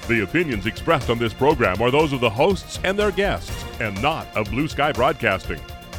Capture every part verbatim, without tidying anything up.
The opinions expressed on this program are those of the hosts and their guests, and not of Blue Sky Broadcasting.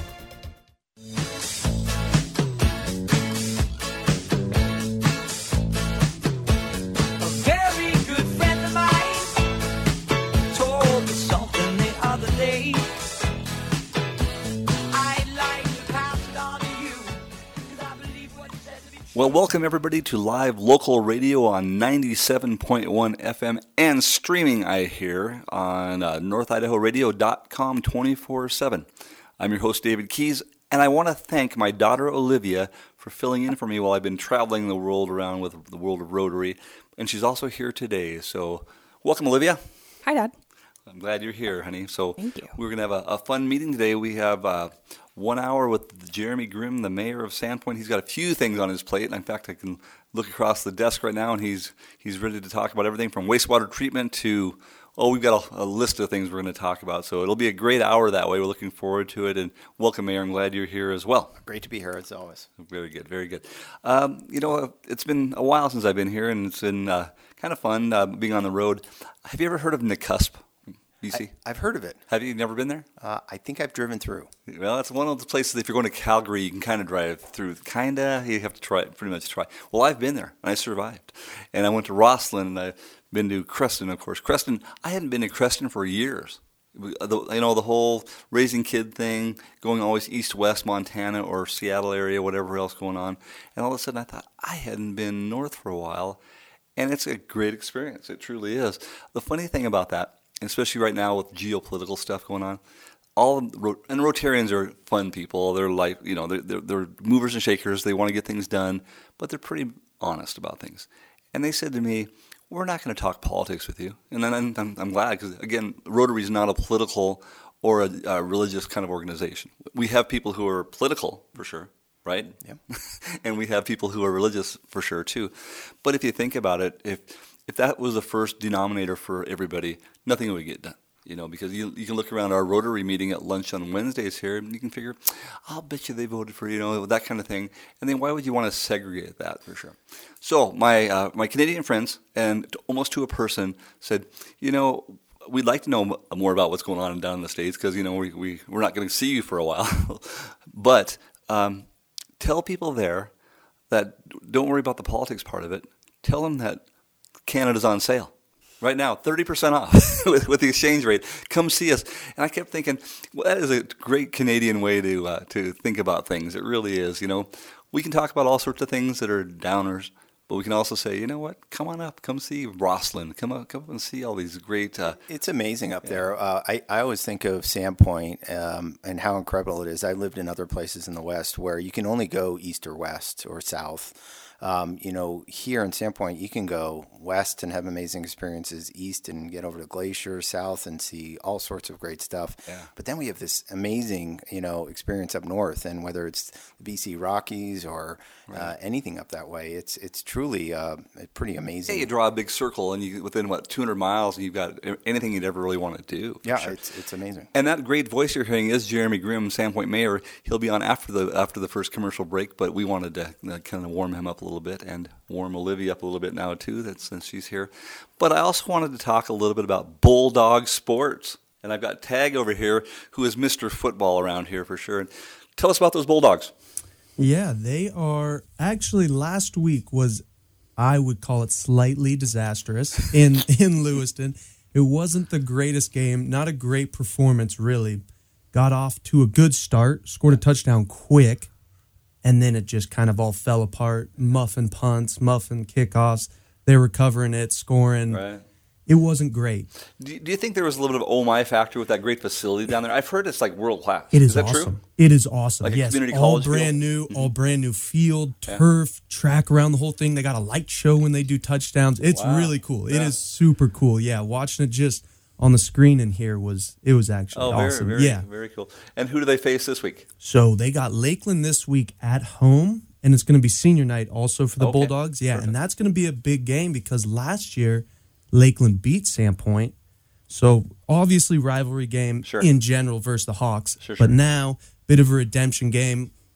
Well, welcome everybody to live local radio on ninety-seven point one F M and streaming, I hear, on uh, north idaho radio dot com twenty-four seven. I'm your host, David Keys, and I want to thank my daughter, Olivia, for filling in for me while I've been traveling the world around with the World of Rotary, and she's also here today. So, welcome, Olivia. Hi, Dad. I'm glad you're here, honey. So Thank you. We're going to have a, a fun meeting today. We have uh, one hour with Jeremy Grimm, the mayor of Sandpoint. He's got a few things on his plate. And in fact, I can look across the desk right now, and he's he's ready to talk about everything from wastewater treatment to, oh, we've got a, a list of things we're going to talk about. So it'll be a great hour that way. We're looking forward to it. And welcome, Mayor. I'm glad you're here as well. Great to be here, as always. Very good, very good. Um, you know, it's been a while since I've been here, and it's been uh, kind of fun uh, being on the road. Have you ever heard of Nakusp? B C? I, I've heard of it. Have you never been there? Uh, I think I've driven through. Well, it's one of the places, if you're going to Calgary, you can kind of drive through. Kind of, you have to try, pretty much try. Well, I've been there, and I survived. And I went to Roslyn, and I've been to Creston, of course. Creston, I hadn't been to Creston for years. The, you know, the whole raising kid thing, going always east-west, Montana or Seattle area, whatever else going on. And all of a sudden, I thought, I hadn't been north for a while. And it's a great experience. It truly is. The funny thing about that, especially right now with geopolitical stuff going on, all of the, and Rotarians are fun people. They're like, you know, they're, they're, they're movers and shakers. They want to get things done, but they're pretty honest about things. And they said to me, we're not going to talk politics with you. And then I'm, I'm, I'm glad because, again, Rotary is not a political or a, a religious kind of organization. We have people who are political, for sure, right? Yep. And we have people who are religious, for sure, too. But if you think about it, if If that was the first denominator for everybody, nothing would get done, you know, because you you can look around our Rotary meeting at lunch on Wednesdays here, and you can figure, I'll bet you they voted for, you know, that kind of thing. And then why would you want to segregate that, for sure? So my uh, my Canadian friends, and almost to a person, said, you know, we'd like to know more about what's going on down in the States because, you know, we, we, we're not going to see you for a while. But um, tell people there that don't worry about the politics part of it. Tell them that Canada's on sale right now, thirty percent off with, with the exchange rate. Come see us. And I kept thinking, well, that is a great Canadian way to uh, to think about things. It really is. You know, we can talk about all sorts of things that are downers, but we can also say, you know what? Come on up. Come see Roslyn. Come up, come up and see all these great. Uh, it's amazing up yeah. there. Uh, I, I always think of Sandpoint um, and how incredible it is. I lived in other places in the West where you can only go east or west or south. Um, you know, here in Sandpoint, you can go west and have amazing experiences, east and get over to Glacier, south and see all sorts of great stuff. Yeah. But then we have this amazing, you know, experience up north, and whether it's the B C Rockies or right. uh, anything up that way, it's it's truly uh, pretty amazing. Yeah, you draw a big circle, and you within what two hundred miles, and you've got anything you'd ever really want to do. Yeah, sure. it's it's amazing. And that great voice you're hearing is Jeremy Grimm, Sandpoint Mayor. He'll be on after the after the first commercial break, but we wanted to uh, kind of warm him up a little bit and warm Olivia up a little bit now too, that since she's here. But I also wanted to talk a little bit about Bulldog Sports, and I've got Tag over here, who is Mister Football around here for sure. And tell us about those Bulldogs. Yeah, they are actually. Last week was, I would call it slightly disastrous in in Lewiston. It wasn't the greatest game, not a great performance really. Got off to a good start, scored a touchdown quick. And then it just kind of all fell apart. Muffin punts, muffin kickoffs. They were covering it, scoring. Right. It wasn't great. Do, do you think there was a little bit of oh my factor with that great facility down there? I've heard it's like world class. It is, is that awesome. true? It is awesome. Like a yes, community all college brand field? new, Mm-hmm. all brand new field, turf, yeah. track around the whole thing. They got a light show when they do touchdowns. It's wow. really cool. Yeah. It is super cool. Yeah, watching it just on the screen in here was it was actually oh, awesome. Very, very, yeah, very cool. And who do they face this week? So they got Lakeland this week at home. And it's going to be senior night also for the okay. Bulldogs. Yeah, Perfect. And that's going to be a big game because last year Lakeland beat Sandpoint. So obviously rivalry game sure. in general versus the Hawks. Sure, but sure. now, bit of a redemption game.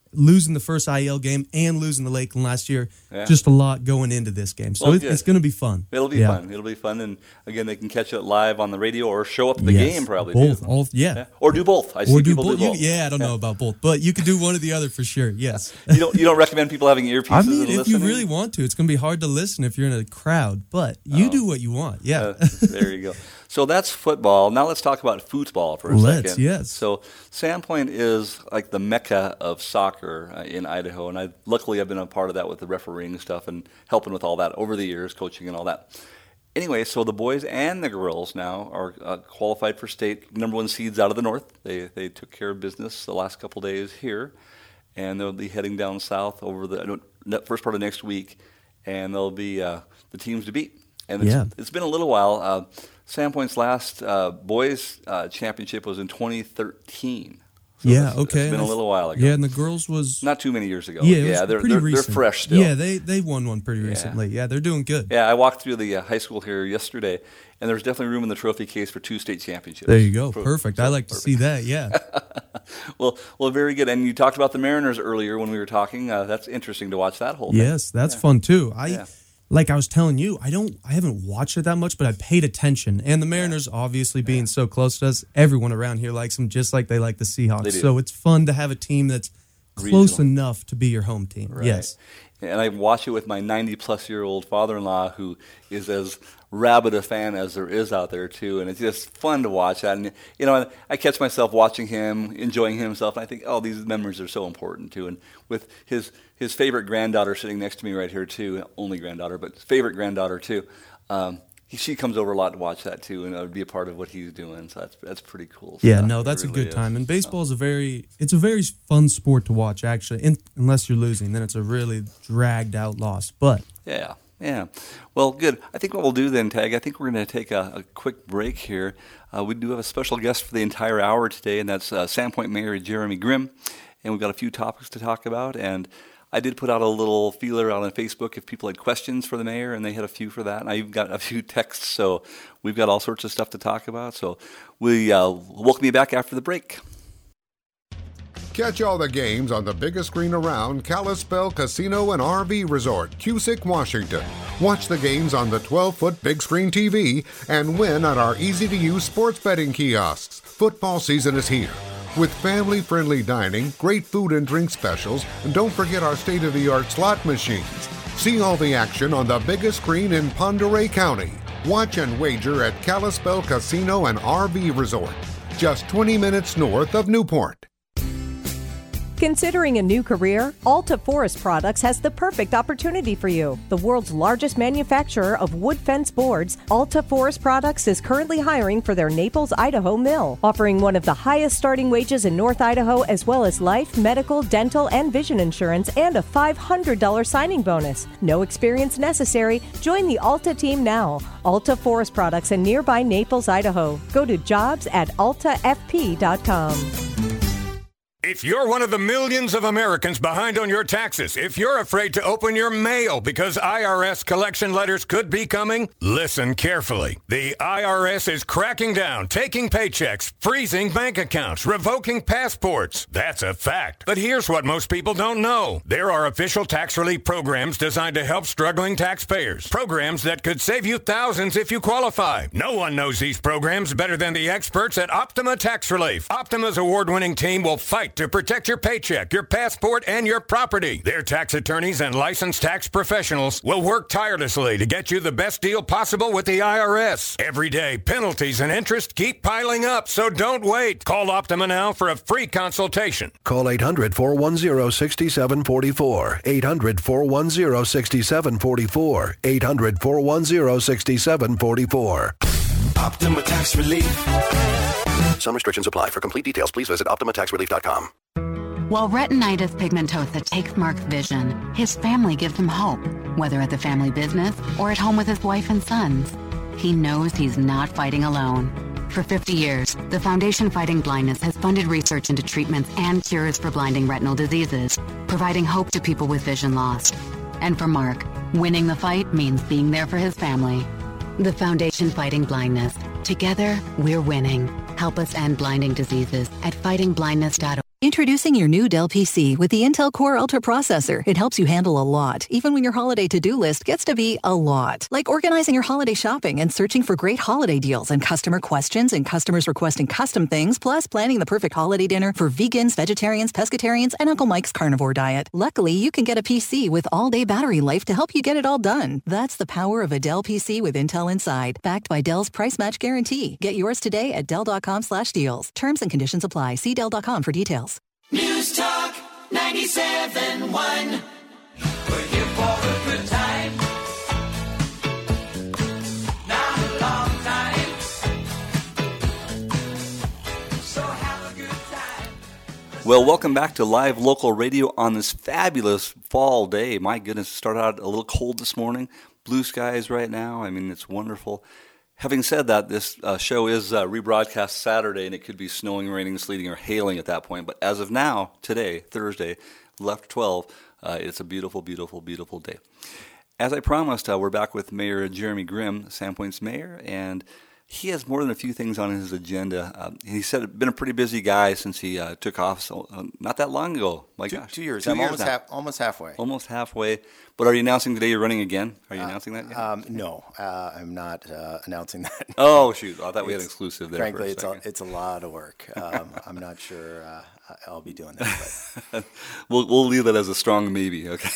losing the first I E L game and losing the Lakeland last year, Yeah. just a lot going into this game. So Well, it, good. it's going to be fun. It'll be Yeah. fun. It'll be fun. And again, they can catch it live on the radio or show up at the Yes, game probably. both. too. All, yeah. Yeah. Or do both. I see Or do people both. do You- both. yeah, I don't know about both, but you could do one or the other for sure. Yes. You don't you don't recommend people having earpieces I mean, and if listening? you really want to, it's going to be hard to listen if you're in a crowd, but you Oh. do what you want. Yeah. Uh, there you go. So that's football. Now let's talk about football for a Let's, second. yes. So Sandpoint is like the mecca of soccer uh, in Idaho, and I luckily I've been a part of that with the refereeing stuff and helping with all that over the years, coaching and all that. Anyway, so the boys and the girls now are uh, qualified for state number one seeds out of the north. They they took care of business the last couple days here, and they'll be heading down south over the I don't, ne- first part of next week, and they'll be uh, the teams to beat. And it's, Yeah. it's been a little while. Uh, Sandpoint's last uh, boys uh, championship was in twenty thirteen. So yeah, it's, okay. It's been a little while ago. Yeah, and the girls was Not too many years ago. yeah, it was yeah, they're pretty they're, recent. they're fresh still. Yeah, they they won one pretty recently. Yeah, they're doing good. Yeah, I walked through the uh, high school here yesterday, and there's definitely room in the trophy case for two state championships. There you go. For- Perfect. so I like to perfect. see that. Yeah. Well, well, very good. And you talked about the Mariners earlier when we were talking. Uh, that's interesting to watch that whole thing. Yes, that's fun too. I Yeah. like I was telling you, I don't I haven't watched it that much, but I paid attention. And the Mariners obviously being so close to us, everyone around here likes them just like they like the Seahawks. They do. So it's fun to have a team that's close Regional. enough to be your home team. Right. Yes. And I watch it with my ninety-plus-year-old father-in-law, who is as rabid a fan as there is out there, too. And it's just fun to watch that. And, you know, I catch myself watching him, enjoying himself, and I think, oh, these memories are so important, too. And with his, his favorite granddaughter sitting next to me right here, too, only granddaughter, but favorite granddaughter, too, um, he, she comes over a lot to watch that, too, and I would be a part of what he's doing. So that's that's pretty cool. Yeah, stuff. no, It that's a really good is. time. And baseball is a very it's a very fun sport to watch actually. In, unless you're losing, then it's a really dragged out loss. But Yeah, yeah. Well, good. I think what we'll do then, Tag, I think we're going to take a, a quick break here. Uh, we do have a special guest for the entire hour today, and that's uh, Sandpoint Mayor Jeremy Grimm. And we've got a few topics to talk about. And I did put out a little feeler out on Facebook if people had questions for the mayor, and they had a few for that. And I've got a few texts, so we've got all sorts of stuff to talk about. So we uh, welcome you back after the break. Catch all the games on the biggest screen around, Kalispell Casino and R V Resort, Cusick, Washington. Watch the games on the twelve-foot big screen T V and win at our easy-to-use sports betting kiosks. Football season is here. With family-friendly dining, great food and drink specials, and don't forget our state-of-the-art slot machines. See all the action on the biggest screen in Pend Oreille County. Watch and wager at Kalispell Casino and R V Resort, just twenty minutes north of Newport. Considering a new career, Alta Forest Products has the perfect opportunity for you. The world's largest manufacturer of wood fence boards, Alta Forest Products is currently hiring for their Naples, Idaho mill, offering one of the highest starting wages in North Idaho, as well as life, medical, dental, and vision insurance, and a five hundred dollars signing bonus. No experience necessary. Join the Alta team now. Alta Forest Products in nearby Naples, Idaho. Go to jobs at alta f p dot com. If you're one of the millions of Americans behind on your taxes, if you're afraid to open your mail because I R S collection letters could be coming, listen carefully. The I R S is cracking down, taking paychecks, freezing bank accounts, revoking passports. That's a fact. But here's what most people don't know. There are official tax relief programs designed to help struggling taxpayers. Programs that could save you thousands if you qualify. No one knows these programs better than the experts at Optima Tax Relief. Optima's award-winning team will fight to protect your paycheck, your passport, and your property. Their tax attorneys and licensed tax professionals will work tirelessly to get you the best deal possible with the I R S. Every day, penalties and interest keep piling up, so don't wait. Call Optima now for a free consultation. Call eight hundred, four one zero, six seven four four. eight hundred, four one zero, six seven four four. eight hundred, four one zero, six seven four four. Optima Tax Relief. Some restrictions apply. For complete details, please visit optima tax relief dot com. While retinitis pigmentosa takes Mark's vision, his family gives him hope, whether at the family business or at home with his wife and sons. He knows he's not fighting alone. For fifty years, the Foundation Fighting Blindness has funded research into treatments and cures for blinding retinal diseases, providing hope to people with vision loss. And for Mark, winning the fight means being there for his family. The Foundation Fighting Blindness. Together, we're winning. Help us end blinding diseases at fighting blindness dot org. Introducing your new Dell P C with the Intel Core Ultra processor. It helps you handle a lot, even when your holiday to-do list gets to be a lot. Like organizing your holiday shopping and searching for great holiday deals and customer questions and customers requesting custom things, plus planning the perfect holiday dinner for vegans, vegetarians, pescatarians, and Uncle Mike's carnivore diet. Luckily, you can get a P C with all-day battery life to help you get it all done. That's the power of a Dell P C with Intel inside, backed by Dell's price match guarantee. Get yours today at Dell.com slash deals. Terms and conditions apply. See Dell dot com for details. News Talk ninety-seven point one. We're here for a good time. Not a long time. So have a good time. Well, welcome back to Live Local Radio on this fabulous fall day. My goodness, it started out a little cold this morning. Blue skies right now. I mean, it's wonderful. Having said that, this uh, show is uh, rebroadcast Saturday, and it could be snowing, raining, sleeting, or hailing at that point. But as of now, today, Thursday, left twelve, uh, it's a beautiful, beautiful, beautiful day. As I promised, uh, we're back with Mayor Jeremy Grimm, Sandpoint's mayor, and he has more than a few things on his agenda. Uh, he said he's been a pretty busy guy since he uh, took off so, uh, not that long ago. My two, gosh, two years. Two I'm years almost, half, almost halfway. Almost halfway. But are you announcing today you're running again? Are you uh, announcing that yet? Um, no, uh, I'm not uh, announcing that. Oh, shoot. I thought we had an exclusive there. Frankly, for a it's, second. a, it's a lot of work. Um, I'm not sure uh, I'll be doing that. But. we'll, we'll leave that as a strong maybe, okay?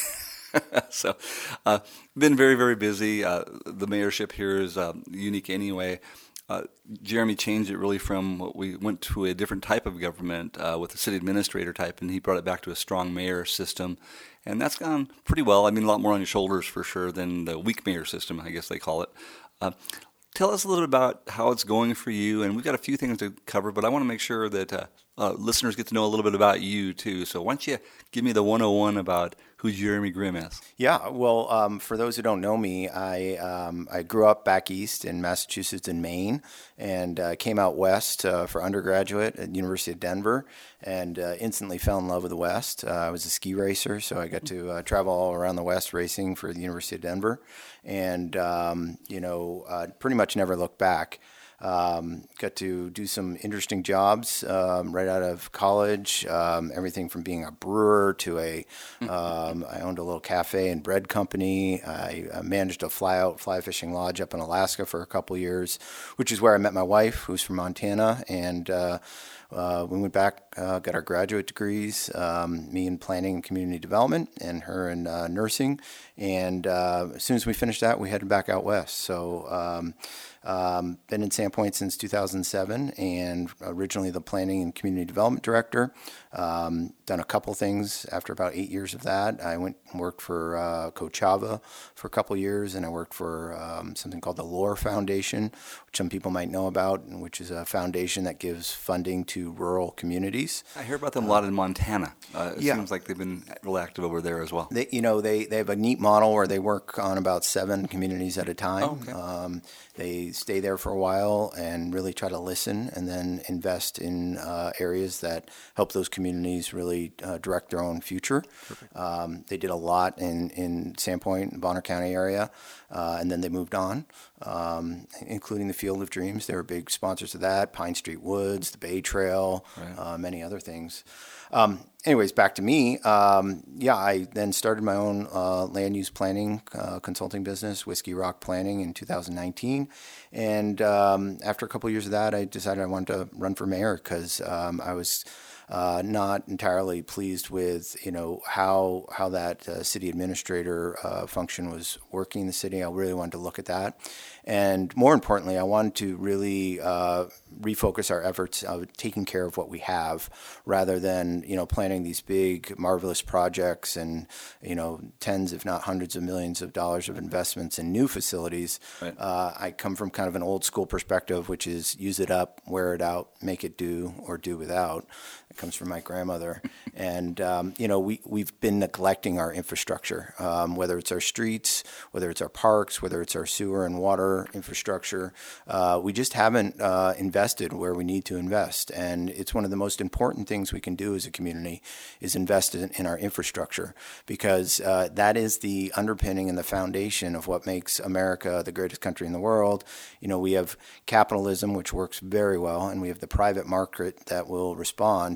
so, uh, been very, very busy. Uh, the mayorship here is uh, unique anyway. Uh, Jeremy changed it really from what we went to a different type of government uh, with the city administrator type, and he brought it back to a strong mayor system. And that's gone pretty well. I mean, a lot more on your shoulders for sure than the weak mayor system, I guess they call it. Uh, tell us a little bit about how it's going for you. And we've got a few things to cover, but I want to make sure that uh, uh, listeners get to know a little bit about you, too. So why don't you give me the one oh one about who Jeremy Grimm is? Yeah, well, um, for those who don't know me, I um, I grew up back east in Massachusetts and Maine, and uh, came out west uh, for undergraduate at the University of Denver, and uh, instantly fell in love with the West. Uh, I was a ski racer, so I got to uh, travel all around the West racing for the University of Denver, and um, you know, uh, pretty much never looked back. Um, got to do some interesting jobs um, right out of college, um, everything from being a brewer to a, um, I owned a little cafe and bread company. I uh, managed a fly-out fly fishing lodge up in Alaska for a couple years, which is where I met my wife, who's from Montana, and uh, Uh, we went back, uh, got our graduate degrees, um, me in planning and community development, and her in uh, nursing. And uh, as soon as we finished that, we headed back out west. So um, um, been in Sandpoint since two thousand seven, and originally the planning and community development director. Um, done a couple things after about eight years of that. I went and worked for uh, Coachava for a couple years, and I worked for um, something called the Lore Foundation, which some people might know about, which is a foundation that gives funding to rural communities. I hear about them a lot in Montana. Uh, it yeah. seems like they've been real active over there as well. They, you know, they, they have a neat model where they work on about seven communities at a time. Oh, okay. Um, they stay there for a while and really try to listen, and then invest in uh, areas that help those communities really uh, direct their own future. Um, they did a lot in, in Sandpoint, Bonner County area, uh, and then they moved on, um, including the Field of Dreams. They were big sponsors of that, Pine Street Woods, the Bay Trail, right. uh, many other things. Um, anyways, back to me. Um, yeah, I then started my own uh, land use planning uh, consulting business, Whiskey Rock Planning, in two thousand nineteen. And um, after a couple of years of that, I decided I wanted to run for mayor because um, I was uh, not entirely pleased with, you know, how how that uh, city administrator uh, function was working in the city. I really wanted to look at that. And more importantly, I wanted to really uh, refocus our efforts of taking care of what we have, rather than, you know, planning these big, marvelous projects and, you know, tens, if not hundreds of millions of dollars of investments in new facilities. Right. Uh, I come from kind of an old school perspective, which is use it up, wear it out, make it do, or do without. It comes from my grandmother. And, um, you know, we, we've been neglecting our infrastructure, um, whether it's our streets, whether it's our parks, whether it's our sewer and water infrastructure. Uh, we just haven't uh, invested where we need to invest. And it's one of the most important things we can do as a community is invest in, in our infrastructure, because uh, that is the underpinning and the foundation of what makes America the greatest country in the world. You know, we have capitalism, which works very well, and we have the private market that will respond.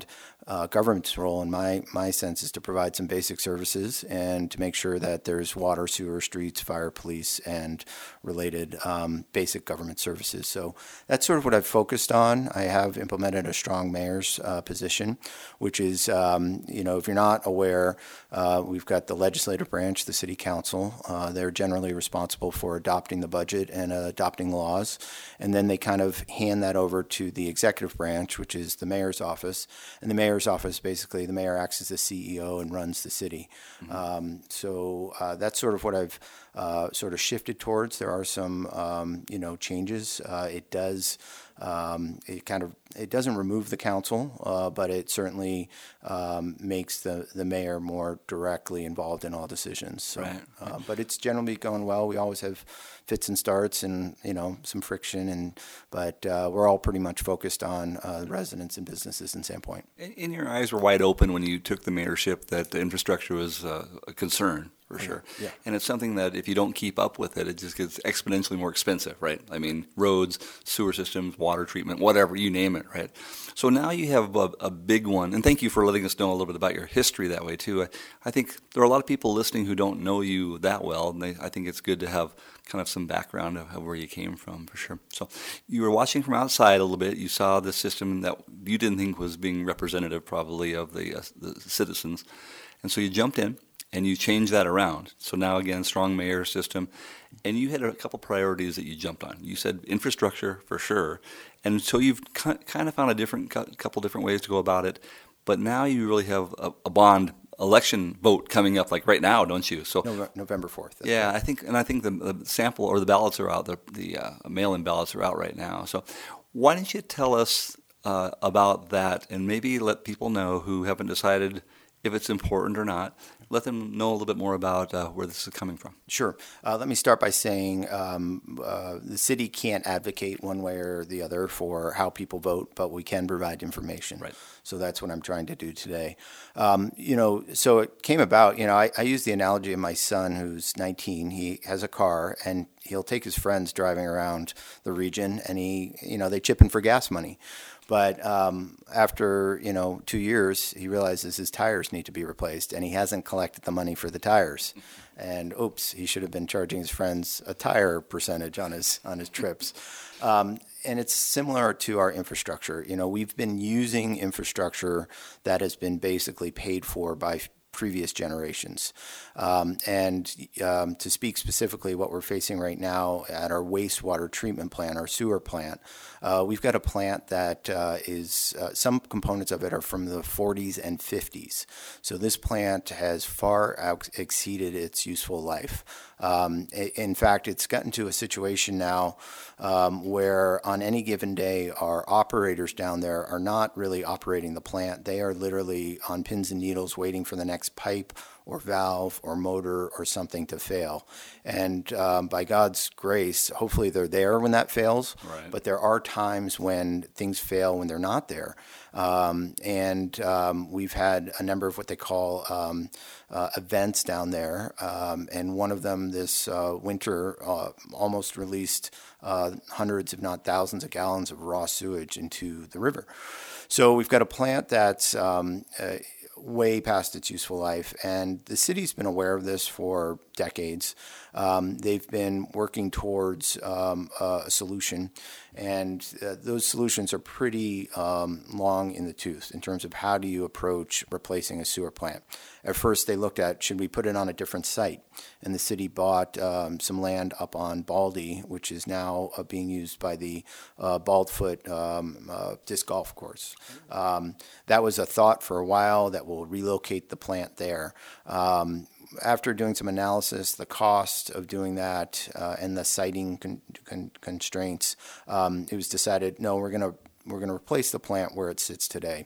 uh, government's role, in my, my sense, is to provide some basic services and to make sure that there's water, sewer, streets, fire, police, and related um, basic government services. So that's sort of what I've focused on. I have implemented a strong mayor's uh, position, which is, um, you know, if you're not aware, uh, we've got the legislative branch, the city council. Uh, they're generally responsible for adopting the budget and uh, adopting laws. And then they kind of hand that over to the executive branch, which is the mayor's office. And the mayor's office, basically, the mayor acts as the C E O and runs the city. Mm-hmm. Um, so uh, that's sort of what I've uh, sort of shifted towards. There are some, um, you know, changes. Uh, it does, um, it kind of, it doesn't remove the council, uh, but it certainly um, makes the, the mayor more directly involved in all decisions. So, right. uh, but it's generally going well. We always have fits and starts and, you know, some friction, and but uh, we're all pretty much focused on uh, residents and businesses in Sandpoint. And, and your eyes were wide open when you took the mayorship that the infrastructure was uh, a concern, for sure. Yeah. And it's something that if you don't keep up with it, it just gets exponentially more expensive, right? I mean, roads, sewer systems, water treatment, whatever, you name it, right? So now you have a, a big one, and thank you for letting us know a little bit about your history that way, too. I, I think there are a lot of people listening who don't know you that well, and they, I think it's good to have kind of some background of, of where you came from, for sure. So you were watching from outside a little bit. You saw the system that you didn't think was being representative, probably, of the, uh, the citizens. And so you jumped in, and you changed that around. So now, again, strong mayor system. And you had a couple priorities that you jumped on. You said infrastructure, for sure. And so you've kind of found a different couple different ways to go about it. But now you really have a, a bond election vote coming up, like right now, don't you? So November fourth. Yeah, right. I think, and I think the, the sample or the ballots are out. The, the uh, mail-in ballots are out right now. So why don't you tell us uh, about that, and maybe let people know who haven't decided if it's important or not. Let them know a little bit more about uh, where this is coming from. Sure. Uh, let me start by saying um, uh, the city can't advocate one way or the other for how people vote, but we can provide information. Right. So that's what I'm trying to do today. Um, you know, so it came about, you know, I, I use the analogy of my son who's nineteen. He has a car, and he'll take his friends driving around the region, and he, you know, they chip in for gas money. But um, after, you know, two years, he realizes his tires need to be replaced, and he hasn't collected the money for the tires. And oops, he should have been charging his friends a tire percentage on his on his trips. Um, and it's similar to our infrastructure. You know, we've been using infrastructure that has been basically paid for by previous generations. Um, and um, to speak specifically what we're facing right now at our wastewater treatment plant, our sewer plant, uh, we've got a plant that uh, is, uh, some components of it are from the forties and fifties. So this plant has far out exceeded its useful life. Um, in fact, it's gotten to a situation now um, where on any given day, our operators down there are not really operating the plant. They are literally on pins and needles waiting for the next pipe or valve or motor or something to fail. And um, by God's grace, hopefully they're there when that fails. Right. But there are times when things fail when they're not there. Um, and um, we've had a number of what they call um, uh, events down there. Um, and one of them this uh, winter uh, almost released uh, hundreds, if not thousands of gallons of raw sewage into the river. So we've got a plant that's um, uh, way past its useful life, and the city's been aware of this for decades. Um, they've been working towards um, a solution, and uh, those solutions are pretty um, long in the tooth in terms of how do you approach replacing a sewer plant. At first, they looked at, should we put it on a different site? And the city bought um, some land up on Baldy, which is now uh, being used by the uh, Baldfoot um, uh, disc golf course. Um, that was a thought for a while that will relocate the plant there. Um, after doing some analysis, the cost of doing that uh, and the siting con- con- constraints, um, it was decided, no, we're going to we're going to replace the plant where it sits today.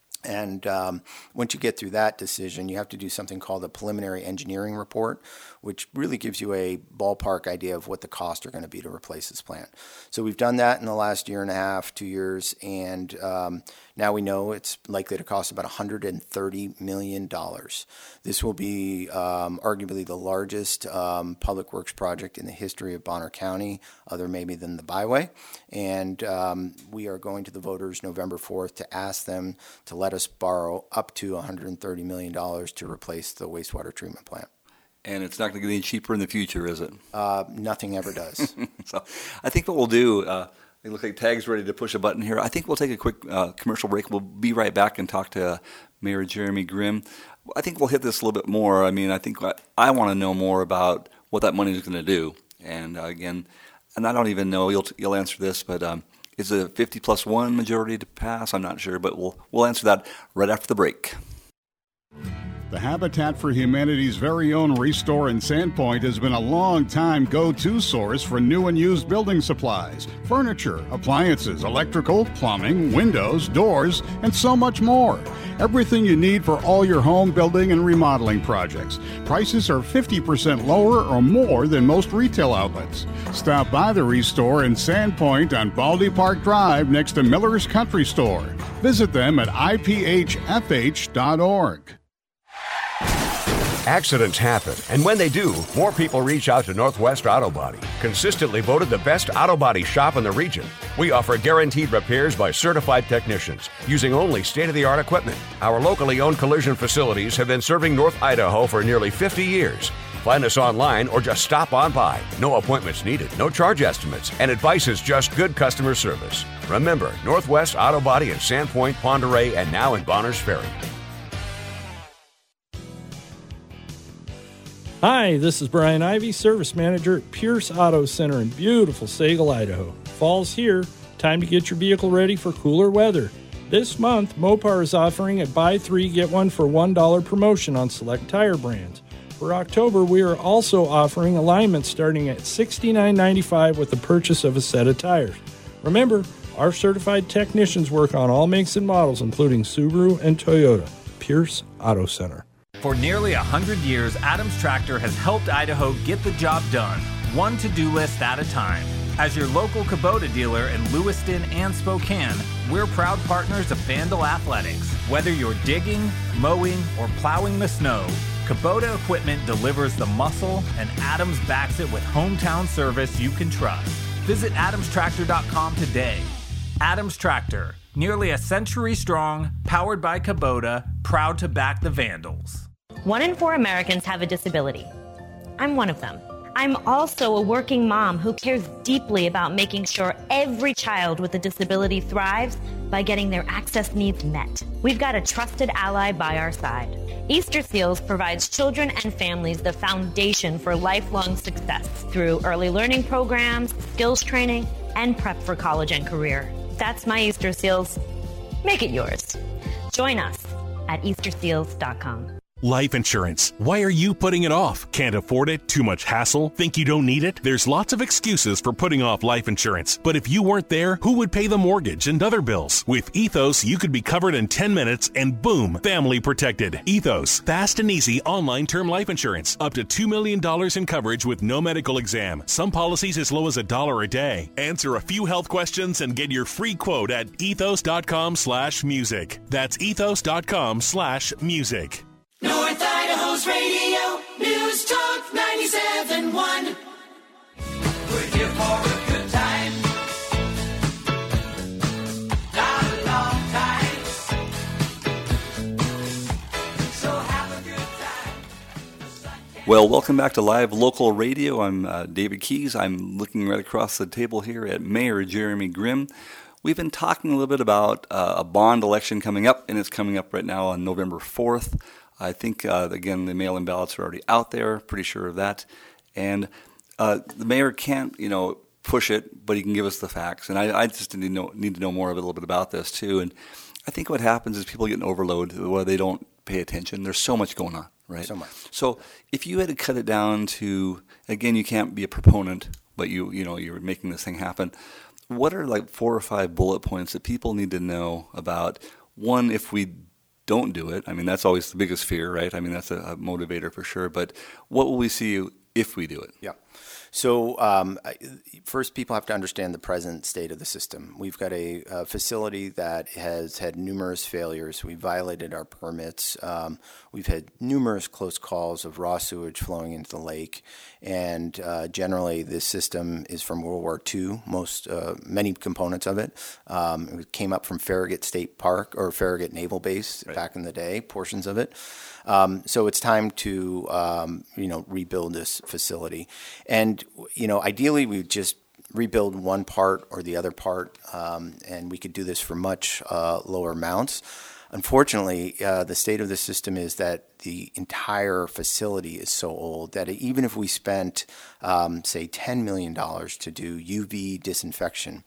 And um, once you get through that decision, you have to do something called a preliminary engineering report, which really gives you a ballpark idea of what the costs are going to be to replace this plant. So we've done that in the last year and a half, two years, and um, now we know it's likely to cost about one hundred thirty million dollars. This will be um, arguably the largest um, public works project in the history of Bonner County, other maybe than the Byway. And um, we are going to the voters November fourth to ask them to let let us borrow up to one hundred thirty million dollars to replace the wastewater treatment plant. And it's not going to get any cheaper in the future, is it? Uh, nothing ever does. So I think what we'll do, uh, it looks like Tag's ready to push a button here. I think we'll take a quick uh, commercial break. We'll be right back and talk to uh, Mayor Jeremy Grimm. I think we'll hit this a little bit more. I mean, I think I, I want to know more about what that money is going to do. And uh, again, and I don't even know, you'll, you'll answer this, but um, is it a fifty plus one majority to pass? I'm not sure, but we'll we'll answer that right after the break. The Habitat for Humanity's very own Restore in Sandpoint has been a long-time go-to source for new and used building supplies, furniture, appliances, electrical, plumbing, windows, doors, and so much more. Everything you need for all your home building and remodeling projects. Prices are fifty percent lower or more than most retail outlets. Stop by the Restore in Sandpoint on Baldy Park Drive next to Miller's Country Store. Visit them at I P H F H dot org. Accidents happen, and when they do, more people reach out to Northwest Auto Body, consistently voted the best auto body shop in the region. We offer guaranteed repairs by certified technicians, using only state-of-the-art equipment. Our locally owned collision facilities have been serving North Idaho for nearly fifty years. Find us online or just stop on by. No appointments needed, no charge estimates, and advice is just good customer service. Remember, Northwest Auto Body in Sandpoint, Pend Oreille, and now in Bonners Ferry. Hi, this is Brian Ivy, Service Manager at Pierce Auto Center in beautiful Sagal, Idaho. Fall's here. Time to get your vehicle ready for cooler weather. This month, Mopar is offering a buy three, get one for one dollar promotion on select tire brands. For October, we are also offering alignment starting at sixty-nine ninety-five with the purchase of a set of tires. Remember, our certified technicians work on all makes and models, including Subaru and Toyota. Pierce Auto Center. For nearly one hundred years, Adams Tractor has helped Idaho get the job done, one to-do list at a time. As your local Kubota dealer in Lewiston and Spokane, we're proud partners of Vandal Athletics. Whether you're digging, mowing, or plowing the snow, Kubota equipment delivers the muscle, and Adams backs it with hometown service you can trust. Visit adams tractor dot com today. Adams Tractor, nearly a century strong, powered by Kubota, proud to back the Vandals. One in four Americans have a disability. I'm one of them. I'm also a working mom who cares deeply about making sure every child with a disability thrives by getting their access needs met. We've got a trusted ally by our side. Easter Seals provides children and families the foundation for lifelong success through early learning programs, skills training, and prep for college and career. That's my Easter Seals. Make it yours. Join us at easter seals dot com. Life insurance. Why are you putting it off? Can't afford it? Too much hassle? Think you don't need it? There's lots of excuses for putting off life insurance. But if you weren't there, who would pay the mortgage and other bills? With Ethos, you could be covered in ten minutes and boom, family protected. Ethos, fast and easy online term life insurance. Up to two million dollars in coverage with no medical exam. Some policies as low as a dollar a day. Answer a few health questions and get your free quote at ethos.com slash music. That's ethos.com slash music. North Idaho's radio, News Talk ninety-seven point one. We're here for a good time. Not a long time. So have a good time. Well, welcome back to Live Local Radio. I'm uh, David Keys. I'm looking right across the table here at Mayor Jeremy Grimm. We've been talking a little bit about uh, a bond election coming up, and it's coming up right now on November fourth. I think, uh, again, the mail-in ballots are already out there, pretty sure of that. And uh, the mayor can't, you know, push it, but he can give us the facts. And I, I just need to, know, need to know more of a little bit about this, too. And I think what happens is people get an overload where they don't pay attention. There's so much going on, right? So much. So if you had to cut it down to, again, you can't be a proponent, but you, you know, you're making this thing happen. What are like four or five bullet points that people need to know about, one, if we don't do it? I mean, that's always the biggest fear, right? I mean, that's a, a motivator for sure. But what will we see if we do it? Yeah. So um, first, people have to understand the present state of the system. We've got a, a facility that has had numerous failures. We violated our permits. Um, we've had numerous close calls of raw sewage flowing into the lake, and uh, generally this system is from World War Two. Most, uh, many components of it. Um, it came up from Farragut State Park or Farragut Naval Base right. back in the day. Portions of it. Um, so it's time to, um, you know, rebuild this facility. And, you know, ideally we would just rebuild one part or the other part, um, and we could do this for much uh, lower amounts. Unfortunately, uh, the state of the system is that the entire facility is so old that even if we spent, um, say, ten million dollars to do U V disinfection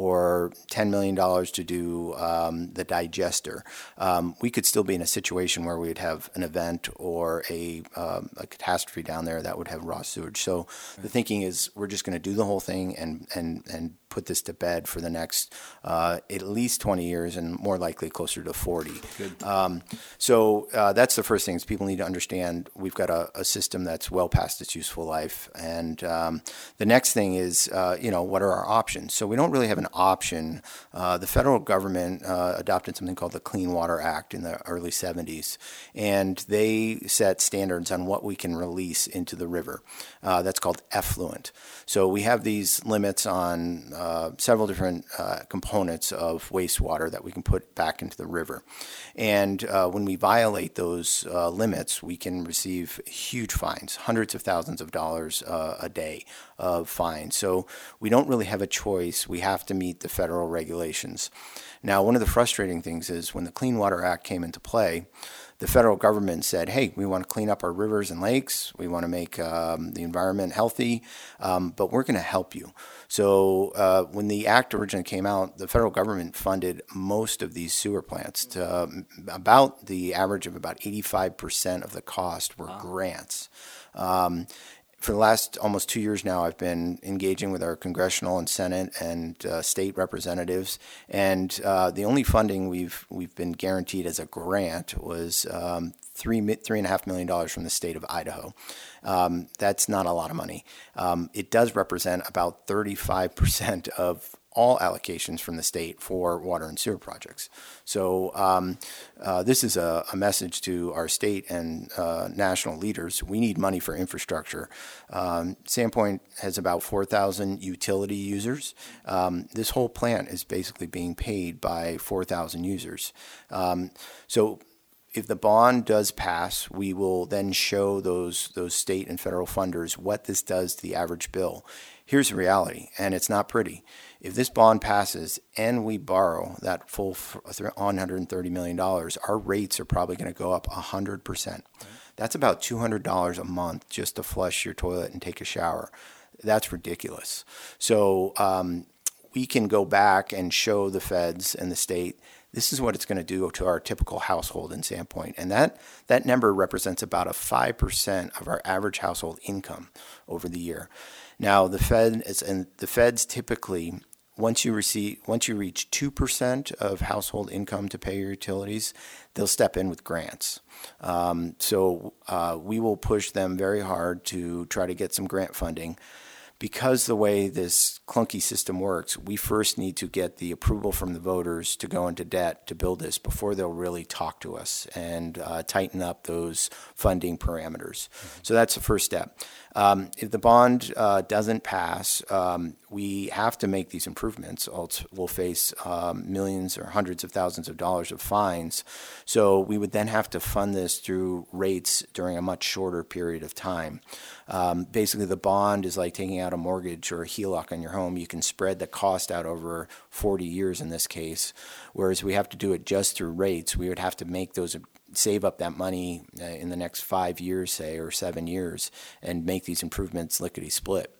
or ten million dollars to do um, the digester, um, we could still be in a situation where we'd have an event or a, um, a catastrophe down there that would have raw sewage. So the thinking is we're just going to do the whole thing and, and, and put this to bed for the next uh, at least twenty years and more likely closer to forty. Good. Um, so uh, that's the first thing. People need to understand we've got a, a system that's well past its useful life. And um, the next thing is, uh, you know, what are our options? So we don't really have an option. Uh, the federal government uh, adopted something called the Clean Water Act in the early seventies, and they set standards on what we can release into the river. Uh, that's called effluent. So we have these limits on uh, several different uh, components of wastewater that we can put back into the river. And uh, when we violate those uh, limits, we can receive huge fines, hundreds of thousands of dollars uh, a day of fines. So we don't really have a choice. We have to meet the federal regulations. Now, one of the frustrating things is when the Clean Water Act came into play, the federal government said, hey, we want to clean up our rivers and lakes. We want to make um, the environment healthy, um, but we're going to help you. So uh, when the act originally came out, the federal government funded most of these sewer plants. To, um, about the average of about eighty-five percent of the cost were wow. grants. Um, For the last almost two years now, I've been engaging with our congressional and Senate and uh, state representatives, and uh, the only funding we've we've been guaranteed as a grant was um, three three and a half million dollars from the state of Idaho. Um, that's not a lot of money. Um, it does represent about thirty-five percent of all allocations from the state for water and sewer projects. So um, uh, this is a, a message to our state and uh, national leaders. We need money for infrastructure. Um, Sandpoint has about four thousand utility users. Um, this whole plant is basically being paid by four thousand users. Um, so if the bond does pass, we will then show those those state and federal funders what this does to the average bill. Here's the reality, and it's not pretty. If this bond passes and we borrow that full one hundred thirty million dollars, our rates are probably going to go up one hundred percent. That's about two hundred dollars a month just to flush your toilet and take a shower. That's ridiculous. So um, we can go back and show the feds and the state this is what it's going to do to our typical household in Sandpoint. And that, that number represents about a five percent of our average household income over the year. Now, the Fed is, and the feds typically, once you receive, once you reach two percent of household income to pay your utilities, they'll step in with grants. Um, so uh, we will push them very hard to try to get some grant funding. Because the way this clunky system works, we first need to get the approval from the voters to go into debt to build this before they'll really talk to us and uh, tighten up those funding parameters. Mm-hmm. So that's the first step. Um, if the bond uh, doesn't pass, um, we have to make these improvements. Else we'll face um, millions or hundreds of thousands of dollars of fines. So we would then have to fund this through rates during a much shorter period of time. Um, basically, the bond is like taking out a mortgage or a H E L O C on your home. You can spread the cost out over forty years in this case, whereas we have to do it just through rates. We would have to make those save up that money uh, in the next five years, say, or seven years, and make these improvements lickety-split.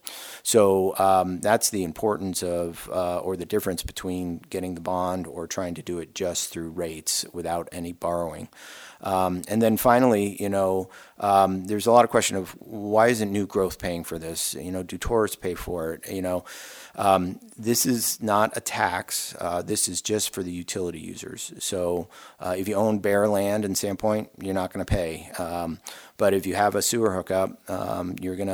So um, that's the importance of, uh, or the difference between getting the bond or trying to do it just through rates without any borrowing. Um, and then finally, you know, um, there's a lot of question of why isn't new growth paying for this? You know, do tourists pay for it? You know, um, this is not a tax. Uh, this is just for the utility users. So uh, if you own bare land in Sandpoint, you're not going to pay. Um, but if you have a sewer hookup, um, you're going to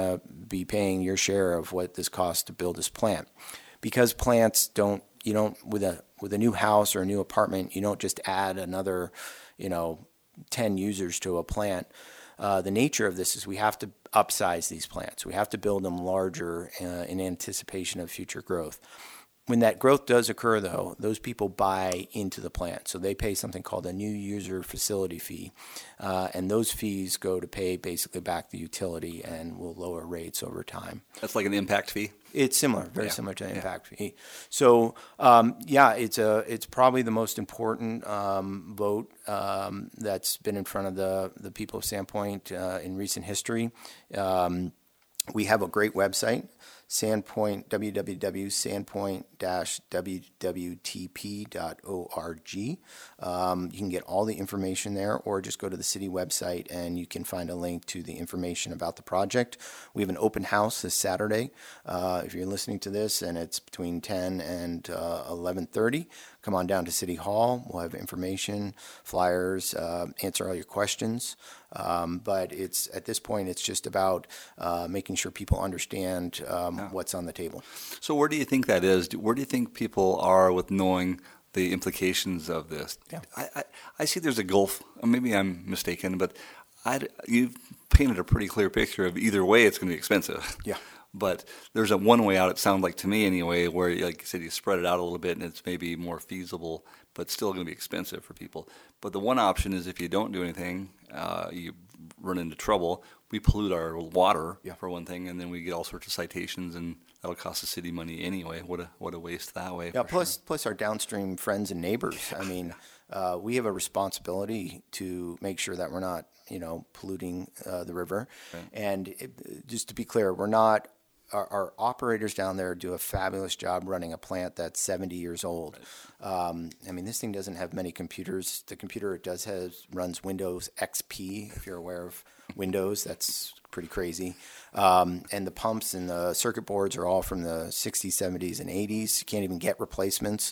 be paying your share of what this costs to build this plant. Because plants don't, you don't, with a with a new house or a new apartment, you don't just add another, you know, ten users to a plant. Uh, the nature of this is we have to upsize these plants. We have to build them larger uh, in anticipation of future growth. When that growth does occur, though, those people buy into the plant. So they pay something called a new user facility fee. Uh, and those fees go to pay basically back the utility and will lower rates over time. That's like an impact fee? It's similar, very yeah. similar to an yeah. impact fee. So, um, yeah, it's a it's probably the most important um, vote um, that's been in front of the, the people of Sandpoint uh, in recent history. Um, we have a great website. Sandpoint, w w w dot sandpoint dash w w t p dot org. Um, you can get all the information there, or just go to the city website and you can find a link to the information about the project. We have an open house this Saturday. Uh, if you're listening to this and it's between ten and uh, eleven thirty, come on down to City Hall. We'll have information, flyers, uh, answer all your questions. Um, but it's at this point, it's just about uh, making sure people understand um, yeah. what's on the table. So where do you think that is? Where do you think people are with knowing the implications of this? Yeah. I, I, I see there's a gulf. Maybe I'm mistaken, but I, you've painted a pretty clear picture of either way it's going to be expensive. Yeah. But there's a one way out, it sounds like to me anyway, where, like you said, you spread it out a little bit and it's maybe more feasible, but still going to be expensive for people. But the one option is if you don't do anything, uh, you run into trouble. We pollute our water, yeah. for one thing, and then we get all sorts of citations, and that'll cost the city money anyway. What a what a waste that way. Yeah. Plus, sure. plus our downstream friends and neighbors. I mean, uh, we have a responsibility to make sure that we're not, you know, polluting uh, the river. Right. And it, just to be clear, we're not. Our, our operators down there do a fabulous job running a plant that's seventy years old. Right. Um, I mean, this thing doesn't have many computers. The computer it does have runs Windows X P, if you're aware of Windows. That's pretty crazy. Um, and the pumps and the circuit boards are all from the sixties, seventies, and eighties. You can't even get replacements.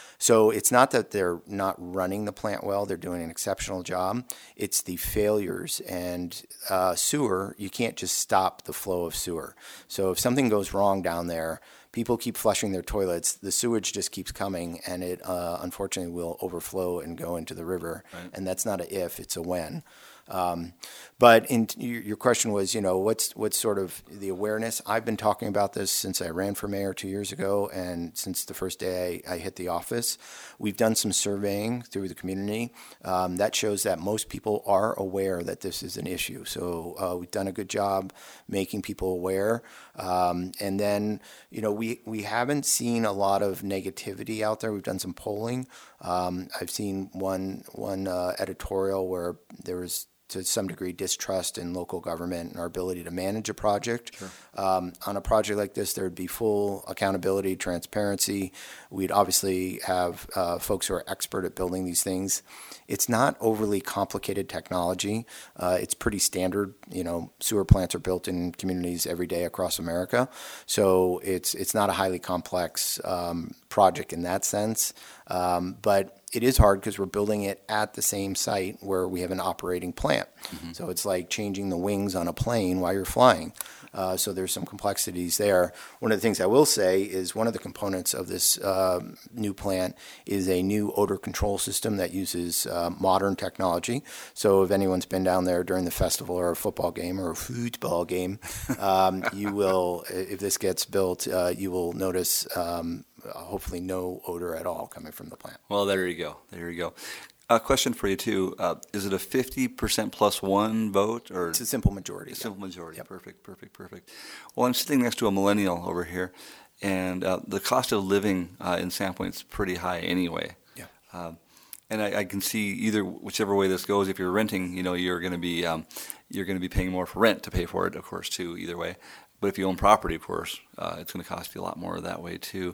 So it's not that they're not running the plant well, they're doing an exceptional job. It's the failures. And uh, sewer, you can't just stop the flow of sewer. So if something goes wrong down there, people keep flushing their toilets, the sewage just keeps coming, and it uh, unfortunately will overflow and go into the river. Right. And that's not a if, it's a when. Um, but in, your question was, you know, what's what's sort of the awareness? I've been talking about this since I ran for mayor two years ago, and since the first day I, I hit the office. We've done some surveying through the community um, that shows that most people are aware that this is an issue. So uh, we've done a good job making people aware. Um, and then, you know, we, we haven't seen a lot of negativity out there. We've done some polling. Um, I've seen one one uh, editorial where there was, to some degree, distrust in local government and our ability to manage a project. Sure. Um, on a project like this, there would be full accountability, transparency. We'd obviously have uh, folks who are expert at building these things. It's not overly complicated technology. Uh, it's pretty standard. You know, sewer plants are built in communities every day across America. So it's it's not a highly complex um, project in that sense. Um, but it is hard because we're building it at the same site where we have an operating plant. Mm-hmm. So it's like changing the wings on a plane while you're flying. Uh, so there's some complexities there. One of the things I will say is one of the components of this uh, new plant is a new odor control system that uses uh, modern technology. So if anyone's been down there during the festival or a football game or a football game, um, you will, if this gets built, uh, you will notice um, hopefully no odor at all coming from the plant. Well, there you go. There you go. A question for you, too. Uh, is it a fifty percent plus one vote? Or It's a simple majority. A yeah. simple majority. Yep. Perfect, perfect, perfect. Well, I'm sitting next to a millennial over here, and uh, the cost of living uh, in Sandpoint is pretty high anyway. Yeah. Um, and I, I can see either whichever way this goes. If you're renting, you know, you're going to be um, you're going to be paying more for rent to pay for it, of course, too. Either way, but if you own property, of course, uh, it's going to cost you a lot more that way too.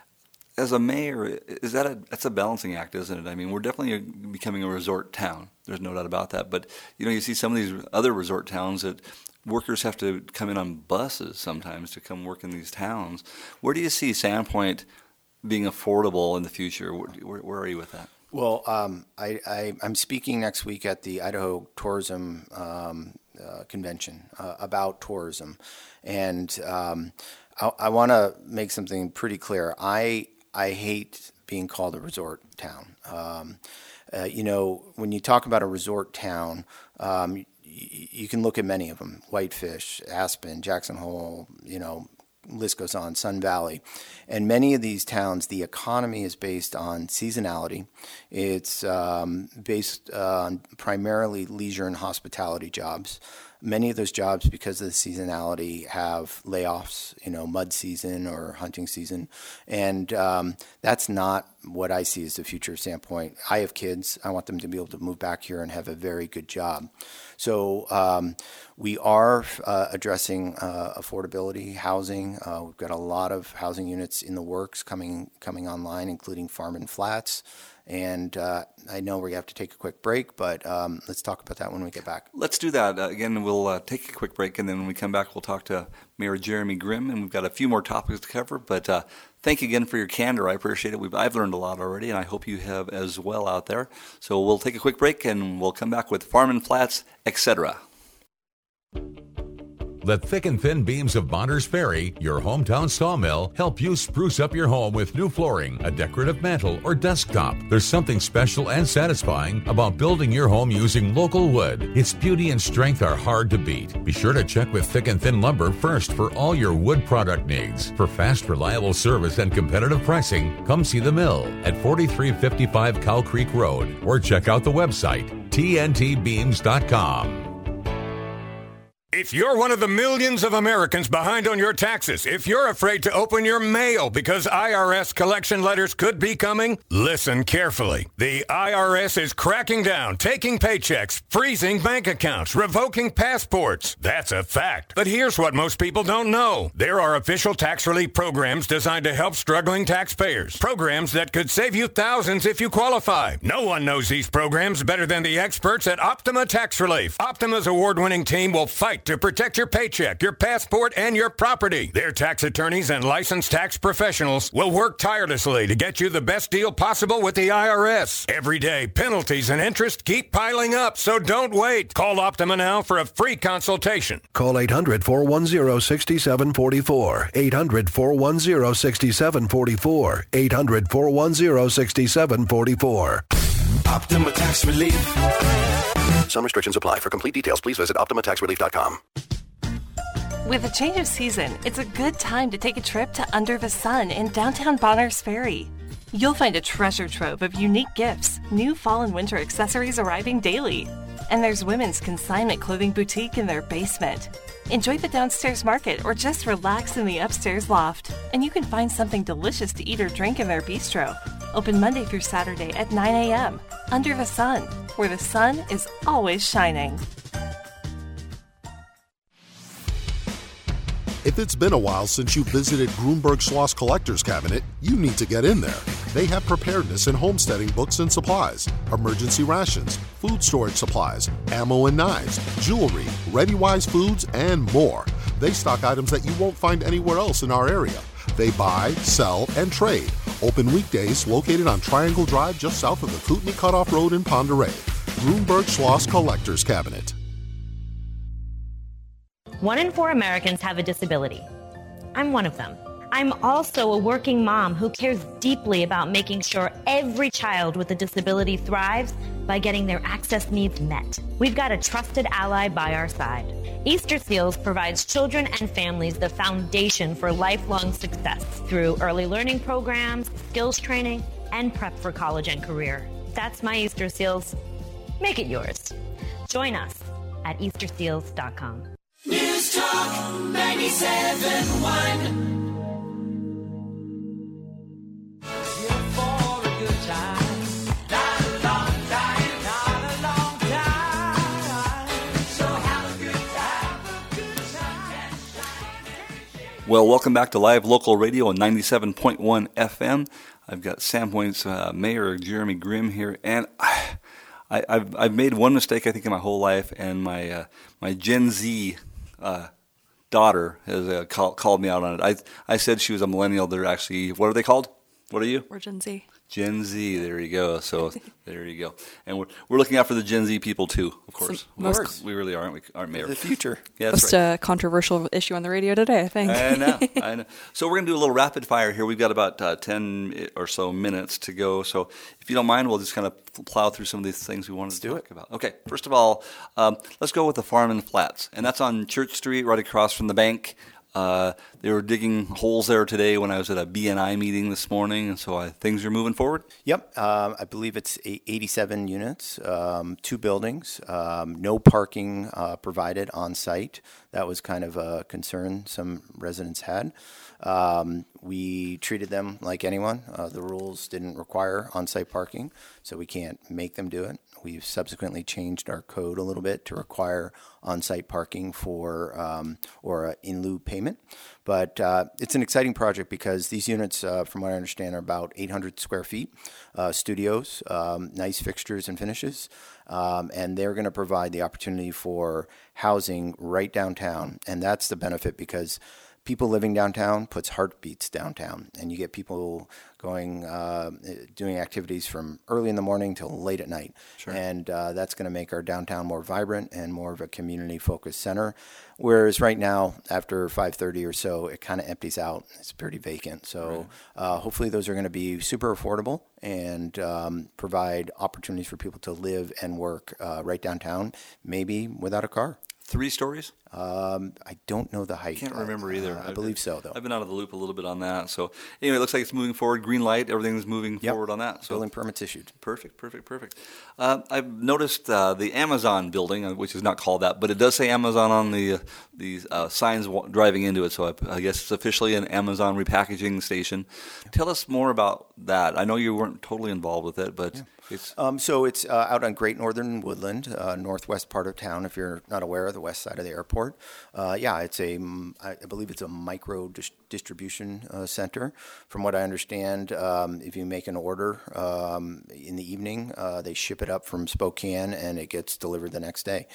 As a mayor, is that a that's a balancing act, isn't it? I mean, we're definitely becoming a resort town. There's no doubt about that. But you know, you see some of these other resort towns that workers have to come in on buses sometimes to come work in these towns. Where do you see Sandpoint being affordable in the future? Where, where, where are you with that? Well, um, I, I, I'm speaking next week at the Idaho Tourism um, uh, Convention uh, about tourism. And um, I, I want to make something pretty clear. I I hate being called a resort town. Um, uh, you know, when you talk about a resort town, um, y- you can look at many of them: Whitefish, Aspen, Jackson Hole, you know, list goes on, Sun Valley. And many of these towns, the economy is based on seasonality. It's um, based on primarily leisure and hospitality jobs. Many of those jobs, because of the seasonality, have layoffs, you know, mud season or hunting season. And um, that's not what I see as the future of Sandpoint. I have kids. I want them to be able to move back here and have a very good job. So um, we are uh, addressing uh, affordability, housing. Uh, we've got a lot of housing units in the works coming coming online, including farm and flats. And uh, I know we have to take a quick break, but um, let's talk about that when we get back. Let's do that. Uh, again, we'll uh, take a quick break, and then when we come back, we'll talk to Mayor Jeremy Grimm, and we've got a few more topics to cover. But uh, thank you again for your candor. I appreciate it. We've, I've learned a lot already, and I hope you have as well out there. So we'll take a quick break, and we'll come back with Farm and Flats, et cetera. Let thick and thin beams of Bonners Ferry, your hometown sawmill, help you spruce up your home with new flooring, a decorative mantle, or desktop. There's something special and satisfying about building your home using local wood. Its beauty and strength are hard to beat. Be sure to check with Thick and Thin Lumber first for all your wood product needs. For fast, reliable service and competitive pricing, come see the mill at forty-three fifty-five Cow Creek Road or check out the website T N T beams dot com. If you're one of the millions of Americans behind on your taxes, if you're afraid to open your mail because I R S collection letters could be coming, listen carefully. The I R S is cracking down, taking paychecks, freezing bank accounts, revoking passports. That's a fact. But here's what most people don't know. There are official tax relief programs designed to help struggling taxpayers. Programs that could save you thousands if you qualify. No one knows these programs better than the experts at Optima Tax Relief. Optima's award-winning team will fight to protect your paycheck, your passport, and your property. Their tax attorneys and licensed tax professionals will work tirelessly to get you the best deal possible with the I R S. Every day, penalties and interest keep piling up, so don't wait. Call Optima now for a free consultation. Call eight hundred, four one zero, six seven four four. eight hundred, four one zero, six seven four four. eight hundred, four one zero, six seven four four. Optima Tax Relief. Some restrictions apply. For complete details, please visit optima tax relief dot com. With a change of season, it's a good time to take a trip to Under the Sun in downtown Bonners Ferry. You'll find a treasure trove of unique gifts, new fall and winter accessories arriving daily. And there's women's consignment clothing boutique in their basement. Enjoy the downstairs market or just relax in the upstairs loft. And you can find something delicious to eat or drink in their bistro. Open Monday through Saturday at nine a.m. Under the Sun, where the sun is always shining. If it's been a while since you visited Grunberg Schloss Collector's Cabinet, you need to get in there. They have preparedness and homesteading books and supplies, emergency rations, food storage supplies, ammo and knives, jewelry, ReadyWise foods, and more. They stock items that you won't find anywhere else in our area. They buy, sell, and trade. Open weekdays, located on Triangle Drive just south of the Kootenai Cutoff Road in Ponderay. Grunberg Schloss Collector's Cabinet. One in four Americans have a disability. I'm one of them. I'm also a working mom who cares deeply about making sure every child with a disability thrives by getting their access needs met. We've got a trusted ally by our side. Easter Seals provides children and families the foundation for lifelong success through early learning programs, skills training, and prep for college and career. That's my Easter Seals. Make it yours. Join us at easter seals dot com. News Talk ninety-seven point one. Well, welcome back to Live Local Radio on ninety-seven point one F M. I've got Sandpoint's uh, Mayor Jeremy Grimm here, and I, I, I've I've made one mistake I think in my whole life, and my uh, my Gen Z uh, daughter has uh, call, called me out on it. I I said she was a millennial. They're actually, what are they called? What are you? We're Gen Z. Gen Z, there you go. So there you go. And we're, we're looking out for the Gen Z people too, of course. Some, of course. We really are, aren't we, aren't Mayor? The future. Yeah, that's Most right. a controversial issue on the radio today, I think. I know, I know. So we're going to do a little rapid fire here. We've got about uh, ten or so minutes to go. So if you don't mind, we'll just kind of plow through some of these things we wanted let's to talk it. about. Okay, first of all, um, let's go with the Farm and Flats. And that's on Church Street, right across from the bank. Uh, they were digging holes there today when I was at a B N I meeting this morning, and so I, things are moving forward? Yep. Um, I believe it's eighty-seven units, um, two buildings, um, no parking uh, provided on site. That was kind of a concern some residents had. Um, we treated them like anyone. Uh, the rules didn't require on-site parking, so we can't make them do it. We've subsequently changed our code a little bit to require on-site parking for um, or uh, in lieu payment. But uh, it's an exciting project because these units, uh, from what I understand, are about eight hundred square feet, uh, studios, um, nice fixtures and finishes, um, and they're going to provide the opportunity for housing right downtown. And that's the benefit because people living downtown puts heartbeats downtown, and you get people going, uh, doing activities from early in the morning till late at night. Sure. And uh, that's going to make our downtown more vibrant and more of a community-focused center. Whereas right now, after five thirty or so, it kind of empties out. It's pretty vacant. So right. uh, hopefully those are going to be super affordable and um, provide opportunities for people to live and work uh, right downtown, maybe without a car. Three stories? Um, I don't know the height. I can't remember either. Uh, I believe so, though. I've been out of the loop a little bit on that. So anyway, it looks like it's moving forward. Green light, everything's moving yep. forward on that. So building permits issued. Perfect, perfect, perfect. Uh, I've noticed uh, the Amazon building, which is not called that, but it does say Amazon on the uh, the uh, signs w- driving into it. So I, I guess it's officially an Amazon repackaging station. Tell us more about that. I know you weren't totally involved with it, but yeah. it's um, so it's uh, out on Great Northern Woodland, uh, northwest part of town. If you're not aware of the west side of the airport, uh, yeah, it's a I believe it's a micro dis- distribution uh, center. From what I understand, um, if you make an order um, in the evening, uh, they ship it up from Spokane and it gets delivered the next day.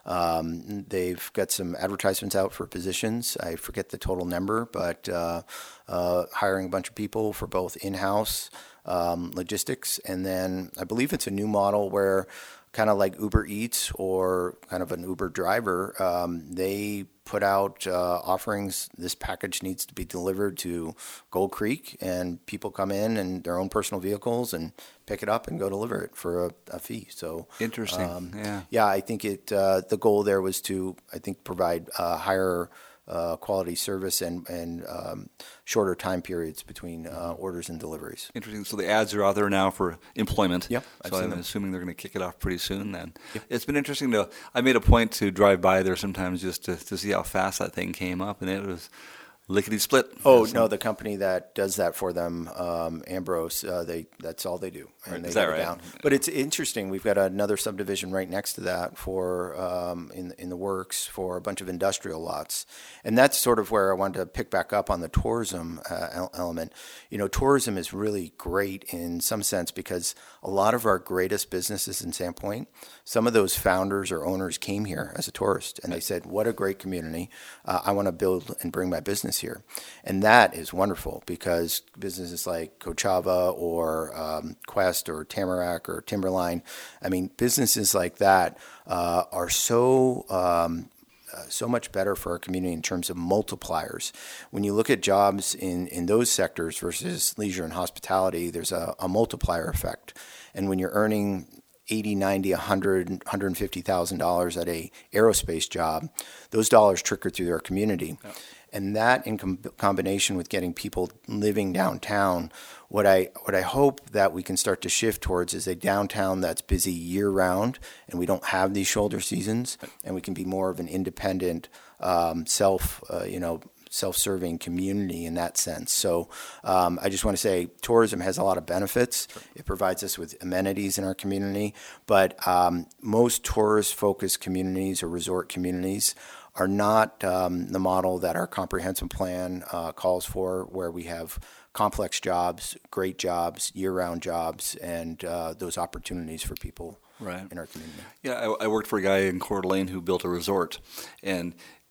Um, they've got some advertisements out for positions. I forget the total number, but uh, uh, hiring a bunch of people for both in-house um, logistics, and then I believe it's a new model where kind of like Uber Eats or kind of an Uber driver, um, they put out uh, offerings. This package needs to be delivered to Gold Creek, and people come in in their own personal vehicles and pick it up and go deliver it for a, a fee. So interesting. Um, yeah, yeah. I think it. Uh, the goal there was to, I think, provide uh, higher uh, quality service and and um, shorter time periods between uh, orders and deliveries. Interesting. So the ads are out there now for employment. Yep. I've so seen I'm them. assuming they're going to kick it off pretty soon then. Yep. It's been interesting to, I made a point to drive by there sometimes just to, to see how fast that thing came up, and it was lickety-split. Oh, no, the company that does that for them, um, Ambrose, uh, they that's all they do. And Right. they Is that get it right? down. But it's interesting. We've got another subdivision right next to that for um, in in the works for a bunch of industrial lots. And that's sort of where I wanted to pick back up on the tourism uh, el- element. You know, tourism is really great in some sense because a lot of our greatest businesses in Sandpoint, some of those founders or owners came here as a tourist, and they said, what a great community. Uh, I want to build and bring my business here. And that is wonderful because businesses like Coachava or um, Quest or Tamarack or Timberline, I mean, businesses like that uh, are so um, uh, so much better for our community in terms of multipliers. When you look at jobs in, in those sectors versus leisure and hospitality, there's a, a multiplier effect. And when you're earning eighty, ninety, one hundred, one hundred fifty thousand dollars at a aerospace job, those dollars trickle through our community. Yeah. And that in com- combination with getting people living downtown, what I what I hope that we can start to shift towards is a downtown that's busy year-round, and we don't have these shoulder seasons, and we can be more of an independent, um, self, uh, you know, self-serving community in that sense. So um, I just want to say tourism has a lot of benefits. Sure. It provides us with amenities in our community, but um, most tourist-focused communities or resort communities are not um, the model that our comprehensive plan uh, calls for, where we have complex jobs, great jobs, year-round jobs, and uh, those opportunities for people right. in our community. Yeah, I, I worked for a guy in Coeur d'Alene who built a resort, and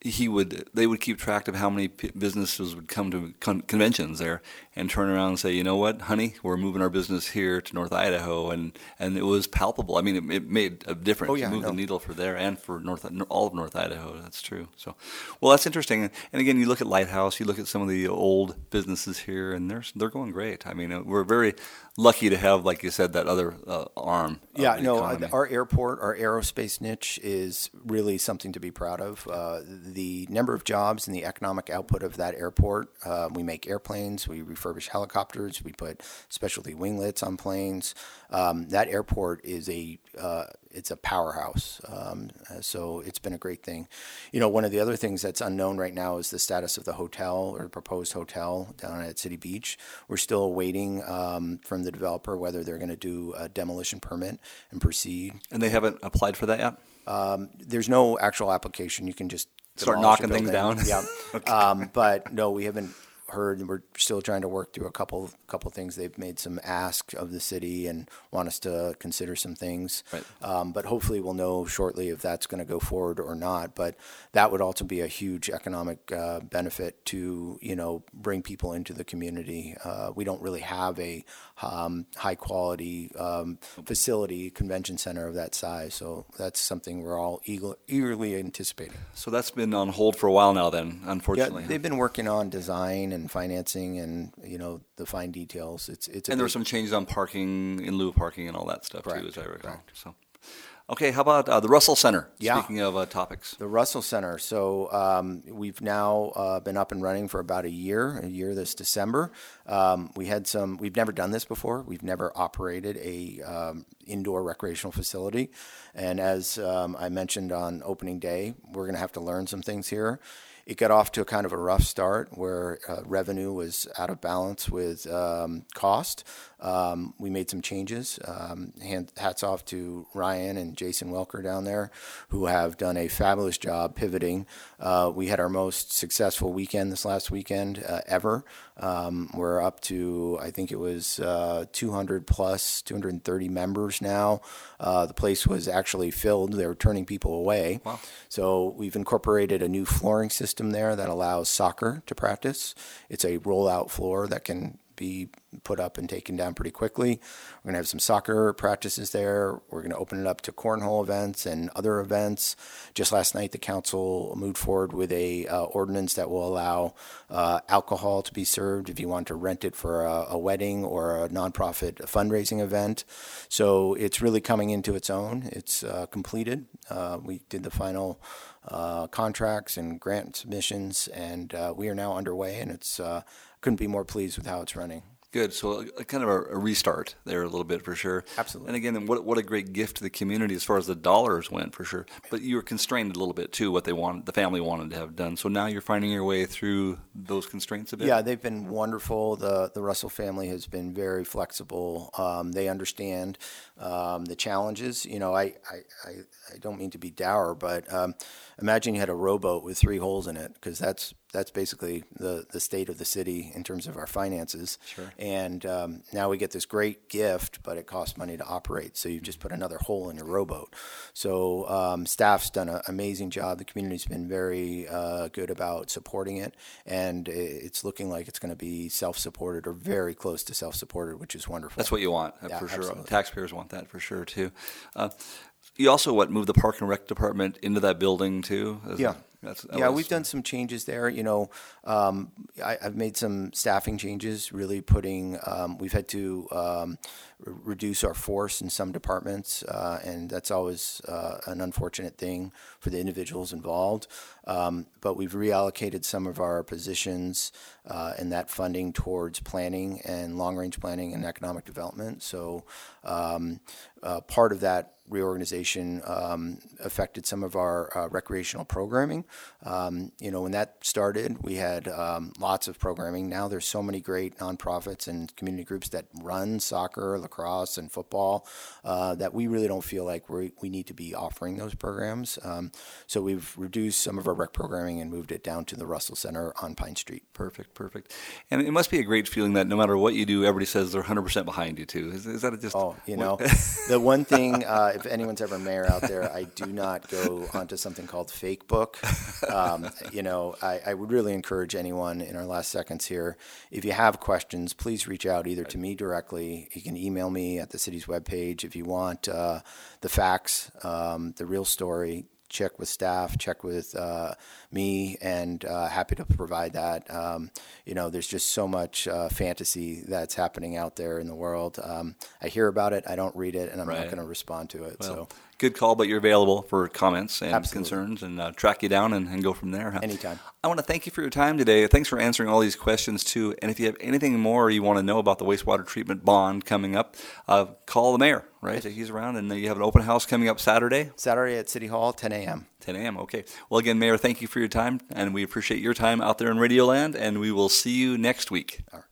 he would they would keep track of how many p- businesses would come to con- conventions there and turn around and say, you know what, honey, we're moving our business here to North Idaho, and, and it was palpable. I mean, it, it made a difference. Oh, yeah, it moved no. the needle for there and for North all of North Idaho. That's true. So, well, that's interesting. And again, you look at Lighthouse, you look at some of the old businesses here, and they're they're going great. I mean, we're very lucky to have, like you said, that other uh, arm. Yeah, of the no, economy. our airport, our aerospace niche is really something to be proud of. Uh, the number of jobs and the economic output of that airport, uh, we make airplanes, we refurbish helicopters, we put specialty winglets on planes. Um, that airport is a uh, it's a powerhouse. Um, so it's been a great thing. You know, one of the other things that's unknown right now is the status of the hotel or the proposed hotel down at City Beach. We're still waiting um, from the developer whether they're going to do a demolition permit and proceed. And they haven't applied for that yet? Um, there's no actual application. You can just Start demolish knocking a things building. down? Yeah. Okay. Um, but no, we haven't heard. We're still trying to work through a couple couple things. They've made some asks of the city and want us to consider some things. Right. Um, but hopefully we'll know shortly if that's going to go forward or not. But that would also be a huge economic uh, benefit to, you know, bring people into the community. Uh, we don't really have a um, high quality um, facility, convention center of that size. So that's something we're all eager, eagerly anticipating. So that's been on hold for a while now then, unfortunately. Yeah, they've been working on design and financing and, you know, the fine details. It's it's a And there were big- some changes on parking, in lieu of parking and all that stuff Correct, too, as I recall. So, okay, how about uh, the Russell Center? Yeah. Speaking of uh, topics. The Russell Center. So um, we've now uh, been up and running for about a year, a year this December. Um, we had some, we've never done this before. We've never operated a um, indoor recreational facility. And as um, I mentioned on opening day, we're going to have to learn some things here. It got off to a kind of a rough start where uh, revenue was out of balance with um, cost. Um, we made some changes. Um, hand, hats off to Ryan and Jason Welker down there, who have done a fabulous job pivoting. Uh, we had our most successful weekend this last weekend uh, ever. Um, we're up to, I think it was uh, two hundred plus, two hundred thirty members now. Uh, the place was actually filled. They were turning people away. Wow. So we've incorporated a new flooring system there that allows soccer to practice. It's a rollout floor that can be put up and taken down pretty quickly. We're going to have some soccer practices there. We're going to open it up to cornhole events and other events. Just last night, the council moved forward with a uh, ordinance that will allow uh, alcohol to be served if you want to rent it for a, a wedding or a nonprofit fundraising event. So it's really coming into its own. It's uh, completed. Uh, we did the final uh, contracts and grant submissions, and uh, we are now underway, and it's uh, couldn't be more pleased with how it's running. Good. So a, a kind of a, a restart there a little bit for sure. Absolutely. And again, what what a great gift to the community as far as the dollars went for sure. But you were constrained a little bit too, what they wanted, the family wanted to have done. So now you're finding your way through those constraints a bit? Yeah, they've been wonderful. The the Russell family has been very flexible. Um, they understand um, the challenges. You know, I, I, I, I don't mean to be dour, but um, imagine you had a rowboat with three holes in it, because that's that's basically the, the state of the city in terms of our finances. Sure. And um, now we get this great gift, but it costs money to operate. So you've just put another hole in your rowboat. So um, staff's done an amazing job. The community's been very uh, good about supporting it. And it's looking like it's going to be self-supported or very close to self-supported, which is wonderful. That's what you want, uh, Yeah, for sure. absolutely. Taxpayers want that for sure, too. Uh, you also, what, moved the Park and Rec Department into that building, too? Is Yeah. that- that's, that yeah, was- we've done some changes there. You know, um, I, I've made some staffing changes, really putting, um, we've had to um, r- reduce our force in some departments, uh, and that's always uh, an unfortunate thing for the individuals involved. Um, but we've reallocated some of our positions uh, and that funding towards planning and long-range planning and economic development. So um, uh, part of that reorganization um, affected some of our uh, recreational programming. Um, you know, when that started, we had um, lots of programming. Now there's so many great nonprofits and community groups that run soccer, lacrosse, and football uh, that we really don't feel like we we need to be offering those programs. Um, so we've reduced some of our rec programming and moved it down to the Russell Center on Pine Street. Perfect. perfect. And it must be a great feeling that no matter what you do, everybody says they're one hundred percent behind you, too. Is, is that just... Oh, you know, the one thing, uh, if anyone's ever mayor out there, I do not go onto something called Facebook. Um, you know, I, I would really encourage anyone in our last seconds here, if you have questions, please reach out either to me directly. You can email me at the city's webpage if you want uh, the facts, um, the real story. Check with staff, check with uh, me, and uh, happy to provide that. Um, you know, there's just so much uh, fantasy that's happening out there in the world. Um, I hear about it, I don't read it, and I'm right. not going to respond to it. Well, so. Good call, but you're available for comments and Absolutely. concerns and uh, track you down and, and go from there. Huh? Anytime. I want to thank you for your time today. Thanks for answering all these questions, too. And if you have anything more you want to know about the wastewater treatment bond coming up, uh, call the mayor, right? He's around, and you have an open house coming up Saturday? Saturday at City Hall, ten a.m. ten a.m., okay. Well, again, Mayor, thank you for your time, and we appreciate your time out there in Radio Land, and we will see you next week. All right.